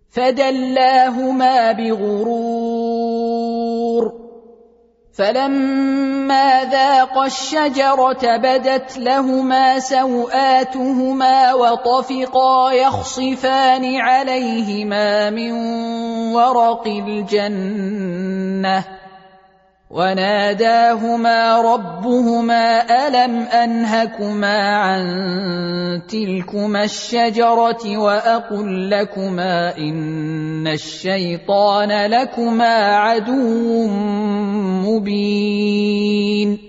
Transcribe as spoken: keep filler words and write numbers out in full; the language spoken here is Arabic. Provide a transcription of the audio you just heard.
فدلاهما بغرور فلما ذاقا الشجرة بدت لهما سوآتهما وطفقا يخصفان عليهما من ورق الجنة وناداهما ربهما ألم أنهكما عن تلكما الشجرة وأقل لكما إن الشيطان لكما عدو مبين